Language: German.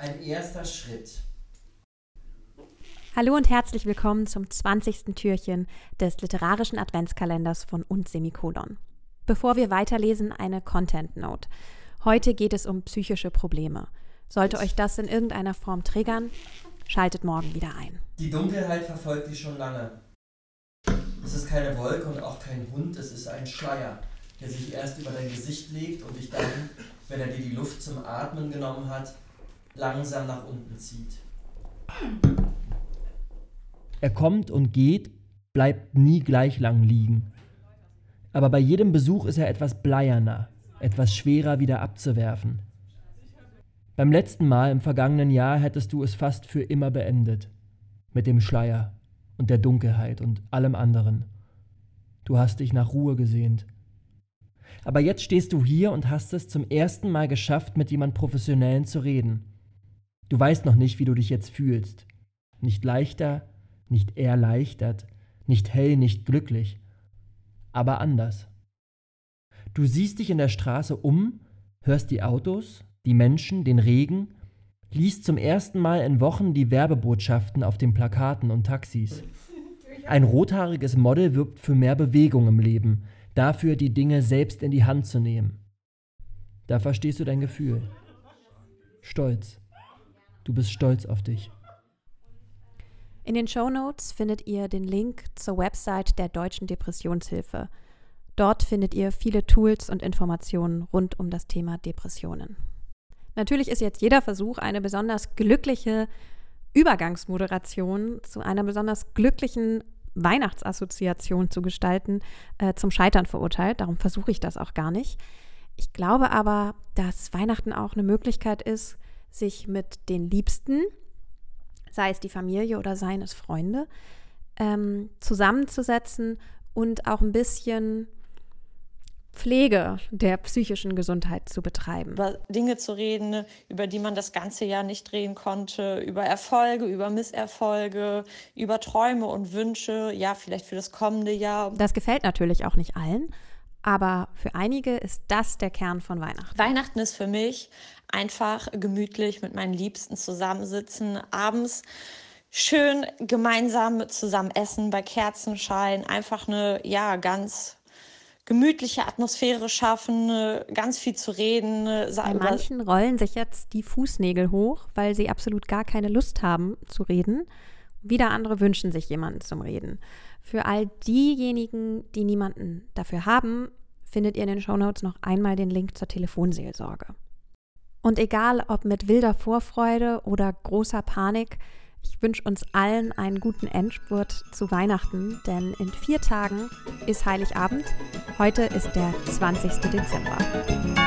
Ein erster Schritt. Hallo und herzlich willkommen zum 20. Türchen des literarischen Adventskalenders von und Semikolon. Bevor wir weiterlesen, eine Content Note. Heute geht es um psychische Probleme. Sollte euch das in irgendeiner Form triggern, schaltet morgen wieder ein. Die Dunkelheit verfolgt dich schon lange. Es ist keine Wolke und auch kein Hund, es ist ein Schleier, der sich erst über dein Gesicht legt und dich dann, wenn er dir die Luft zum Atmen genommen hat, langsam nach unten zieht. Er kommt und geht, bleibt nie gleich lang liegen. Aber bei jedem Besuch ist er etwas bleierner, etwas schwerer wieder abzuwerfen. Beim letzten Mal im vergangenen Jahr hättest du es fast für immer beendet. Mit dem Schleier und der Dunkelheit und allem anderen. Du hast dich nach Ruhe gesehnt. Aber jetzt stehst du hier und hast es zum ersten Mal geschafft, mit jemand Professionellen zu reden. Du weißt noch nicht, wie du dich jetzt fühlst. Nicht leichter, nicht erleichtert, nicht hell, nicht glücklich, aber anders. Du siehst dich in der Straße um, hörst die Autos, die Menschen, den Regen, liest zum ersten Mal in Wochen die Werbebotschaften auf den Plakaten und Taxis. Ein rothaariges Model wirbt für mehr Bewegung im Leben, dafür die Dinge selbst in die Hand zu nehmen. Da verstehst du dein Gefühl. Stolz. Du bist stolz auf dich. In den Shownotes findet ihr den Link zur Website der Deutschen Depressionshilfe. Dort findet ihr viele Tools und Informationen rund um das Thema Depressionen. Natürlich ist jetzt jeder Versuch, eine besonders glückliche Übergangsmoderation zu einer besonders glücklichen Weihnachtsassoziation zu gestalten, zum Scheitern verurteilt. Darum versuche ich das auch gar nicht. Ich glaube aber, dass Weihnachten auch eine Möglichkeit ist, sich mit den Liebsten, sei es die Familie oder seien es Freunde, zusammenzusetzen und auch ein bisschen Pflege der psychischen Gesundheit zu betreiben. Über Dinge zu reden, über die man das ganze Jahr nicht reden konnte, über Erfolge, über Misserfolge, über Träume und Wünsche, ja, vielleicht für das kommende Jahr. Das gefällt natürlich auch nicht allen, aber für einige ist das der Kern von Weihnachten. Weihnachten ist für mich einfach gemütlich mit meinen Liebsten zusammensitzen, abends schön gemeinsam zusammen essen, bei Kerzenschein, einfach eine, ja, ganz gemütliche Atmosphäre schaffen, ganz viel zu reden. Bei manchen rollen sich jetzt die Fußnägel hoch, weil sie absolut gar keine Lust haben zu reden. Wieder andere wünschen sich jemanden zum Reden. Für all diejenigen, die niemanden dafür haben, findet ihr in den Shownotes noch einmal den Link zur Telefonseelsorge. Und egal, ob mit wilder Vorfreude oder großer Panik, ich wünsche uns allen einen guten Endspurt zu Weihnachten, denn in 4 Tagen ist Heiligabend. Heute ist der 20. Dezember.